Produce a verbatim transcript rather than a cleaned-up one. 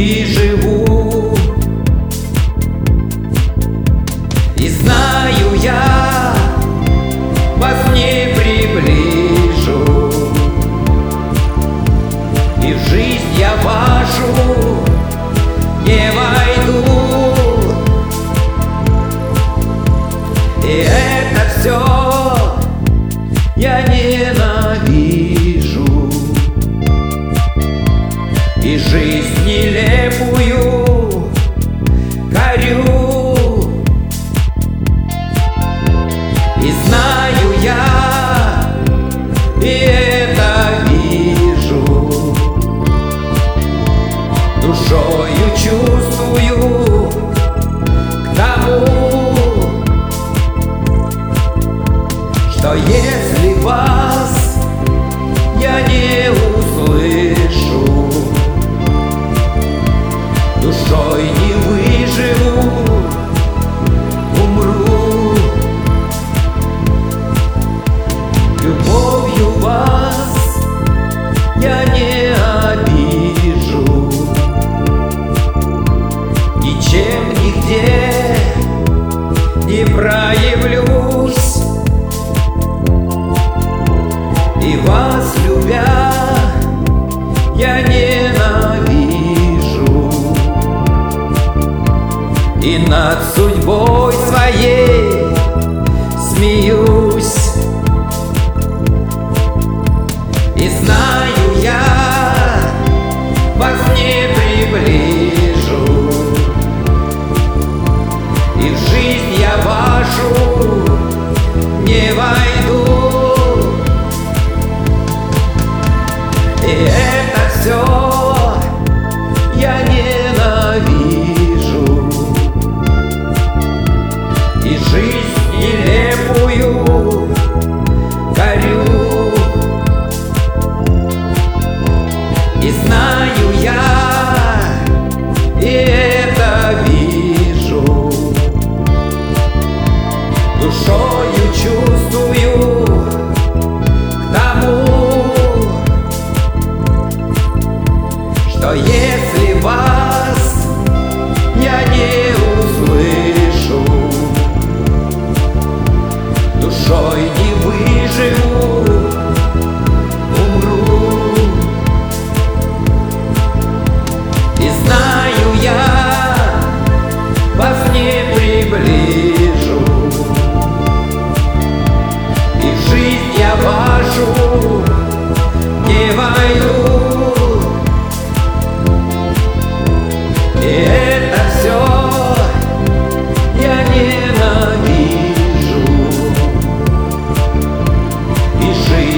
и живу. И знаю я, вас не приближу, и в жизнь я вашу не войду. И это все я ненавижу, и жизнь нелепую корю. И знаю я, и это вижу, душою чувствую к тому, что если вас я не услышу, душой не выживу, умру. Любовью вас я не обижу, ничем нигде не проявлюсь. И вас любя я ненавижу, и над судьбой своей смеюсь. И знаю я, вас не приближу, и в жизнь я вашу не войду. И это все я ненавижу, и жизнь нелепую корю. И знаю я, и это вижу, душою чувствую к тому, что если вас я не услышу, душой не выживу, умру. И знаю я, вас не приближу, и в жизнь я вашу не войду. И это все я ненавижу, и жизнь